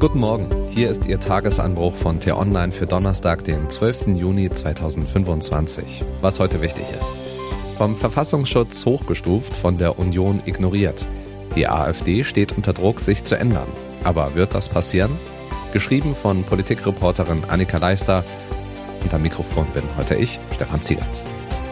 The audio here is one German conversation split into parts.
Guten Morgen, hier ist Ihr Tagesanbruch von T-Online für Donnerstag, den 12. Juni 2025. Was heute wichtig ist. Vom Verfassungsschutz hochgestuft, von der Union ignoriert. Die AfD steht unter Druck, sich zu ändern. Aber wird das passieren? Geschrieben von Politikreporterin Annika Leister. Und am Mikrofon bin heute ich, Stefan Ziegert.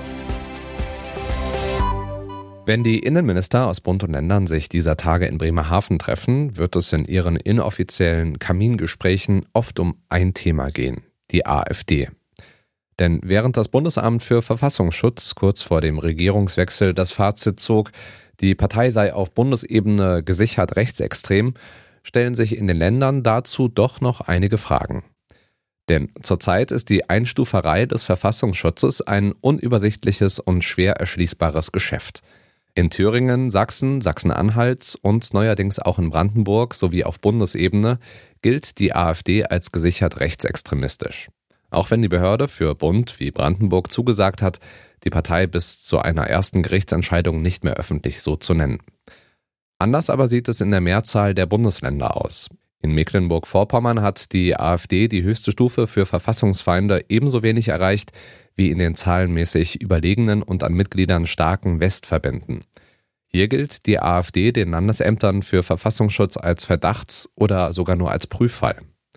Wenn die Innenminister aus Bund und Ländern sich dieser Tage in Bremerhaven treffen, wird es in ihren inoffiziellen Kamingesprächen oft um ein Thema gehen: die AfD. Denn während das Bundesamt für Verfassungsschutz kurz vor dem Regierungswechsel das Fazit zog, die Partei sei auf Bundesebene gesichert rechtsextrem, stellen sich in den Ländern dazu doch noch einige Fragen. Denn zurzeit ist die Einstuferei des Verfassungsschutzes ein unübersichtliches und schwer erschließbares Geschäft. In Thüringen, Sachsen, Sachsen-Anhalt und neuerdings auch in Brandenburg sowie auf Bundesebene gilt die AfD als gesichert rechtsextremistisch. Auch wenn die Behörde für Bund wie Brandenburg zugesagt hat, die Partei bis zu einer ersten Gerichtsentscheidung nicht mehr öffentlich so zu nennen. Anders aber sieht es in der Mehrzahl der Bundesländer aus. In Mecklenburg-Vorpommern hat die AfD die höchste Stufe für Verfassungsfeinde ebenso wenig erreicht wie in den zahlenmäßig überlegenen und an Mitgliedern starken Westverbänden. Hier gilt die AfD den Landesämtern für Verfassungsschutz als Verdachts- oder sogar nur als Prüffall.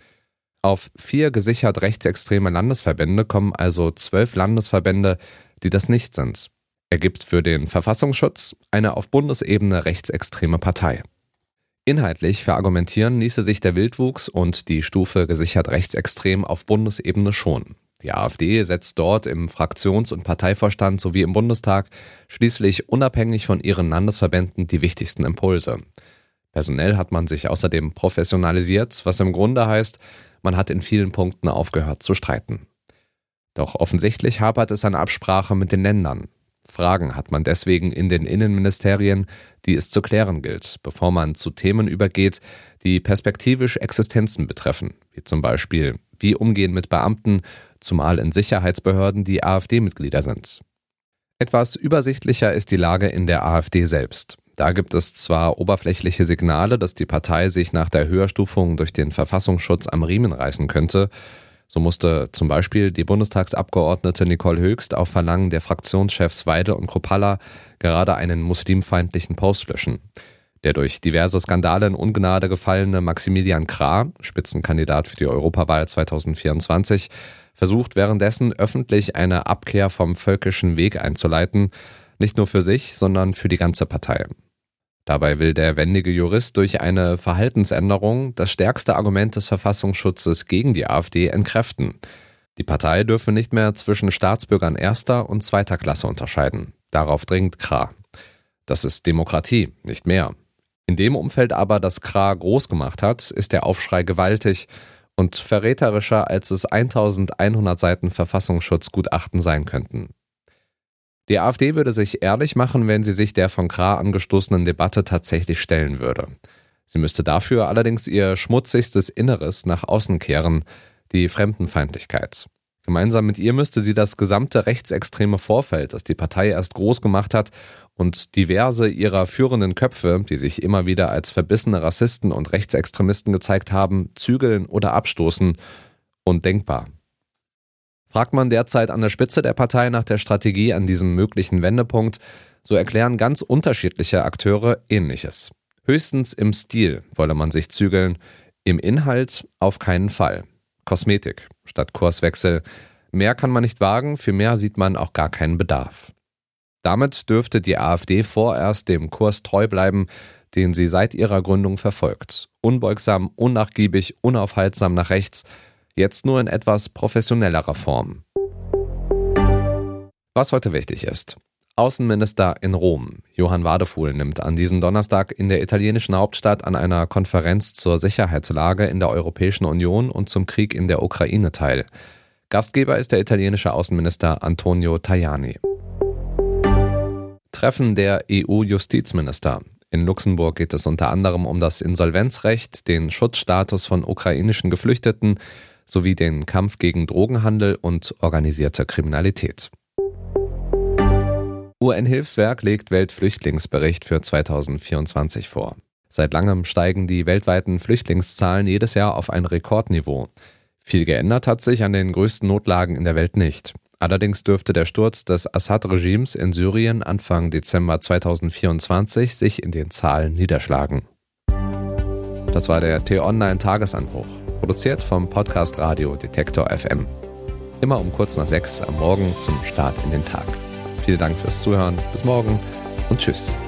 Auf 4 gesichert rechtsextreme Landesverbände kommen also 12 Landesverbände, die das nicht sind. Ergibt für den Verfassungsschutz eine auf Bundesebene rechtsextreme Partei. Inhaltlich verargumentieren ließe sich der Wildwuchs und die Stufe gesichert rechtsextrem auf Bundesebene schon. Die AfD setzt dort im Fraktions- und Parteivorstand sowie im Bundestag schließlich unabhängig von ihren Landesverbänden die wichtigsten Impulse. Personell hat man sich außerdem professionalisiert, was im Grunde heißt, man hat in vielen Punkten aufgehört zu streiten. Doch offensichtlich hapert es an Absprache mit den Ländern. Fragen hat man deswegen in den Innenministerien, die es zu klären gilt, bevor man zu Themen übergeht, die perspektivisch Existenzen betreffen, wie zum Beispiel, wie umgehen mit Beamten, zumal in Sicherheitsbehörden die AfD-Mitglieder sind. Etwas übersichtlicher ist die Lage in der AfD selbst. Da gibt es zwar oberflächliche Signale, dass die Partei sich nach der Höherstufung durch den Verfassungsschutz am Riemen reißen könnte. So musste zum Beispiel die Bundestagsabgeordnete Nicole Höchst auf Verlangen der Fraktionschefs Weidel und Kruppalla gerade einen muslimfeindlichen Post löschen. Der durch diverse Skandale in Ungnade gefallene Maximilian Krah, Spitzenkandidat für die Europawahl 2024, versucht währenddessen öffentlich eine Abkehr vom völkischen Weg einzuleiten, nicht nur für sich, sondern für die ganze Partei. Dabei will der wendige Jurist durch eine Verhaltensänderung das stärkste Argument des Verfassungsschutzes gegen die AfD entkräften. Die Partei dürfe nicht mehr zwischen Staatsbürgern erster und zweiter Klasse unterscheiden. Darauf dringt Krah. Das ist Demokratie, nicht mehr. In dem Umfeld aber, das Krah groß gemacht hat, ist der Aufschrei gewaltig und verräterischer, als es 1100 Seiten Verfassungsschutzgutachten sein könnten. Die AfD würde sich ehrlich machen, wenn sie sich der von Krah angestoßenen Debatte tatsächlich stellen würde. Sie müsste dafür allerdings ihr schmutzigstes Inneres nach außen kehren, die Fremdenfeindlichkeit. Gemeinsam mit ihr müsste sie das gesamte rechtsextreme Vorfeld, das die Partei erst groß gemacht hat, und diverse ihrer führenden Köpfe, die sich immer wieder als verbissene Rassisten und Rechtsextremisten gezeigt haben, zügeln oder abstoßen. Undenkbar. Fragt man derzeit an der Spitze der Partei nach der Strategie an diesem möglichen Wendepunkt, so erklären ganz unterschiedliche Akteure Ähnliches. Höchstens im Stil wolle man sich zügeln, im Inhalt auf keinen Fall. Kosmetik statt Kurswechsel. Mehr kann man nicht wagen, für mehr sieht man auch gar keinen Bedarf. Damit dürfte die AfD vorerst dem Kurs treu bleiben, den sie seit ihrer Gründung verfolgt. Unbeugsam, unnachgiebig, unaufhaltsam nach rechts, jetzt nur in etwas professionellerer Form. Was heute wichtig ist. Außenminister in Rom, Johann Wadefuhl, nimmt an diesem Donnerstag in der italienischen Hauptstadt an einer Konferenz zur Sicherheitslage in der Europäischen Union und zum Krieg in der Ukraine teil. Gastgeber ist der italienische Außenminister Antonio Tajani. Treffen der EU-Justizminister. In Luxemburg geht es unter anderem um das Insolvenzrecht, den Schutzstatus von ukrainischen Geflüchteten sowie den Kampf gegen Drogenhandel und organisierte Kriminalität. UN-Hilfswerk legt Weltflüchtlingsbericht für 2024 vor. Seit langem steigen die weltweiten Flüchtlingszahlen jedes Jahr auf ein Rekordniveau. Viel geändert hat sich an den größten Notlagen in der Welt nicht. Allerdings dürfte der Sturz des Assad-Regimes in Syrien Anfang Dezember 2024 sich in den Zahlen niederschlagen. Das war der T-Online-Tagesanbruch, produziert vom Podcast Radio Detektor FM. Immer um kurz nach 6 am Morgen zum Start in den Tag. Vielen Dank fürs Zuhören, bis morgen und tschüss.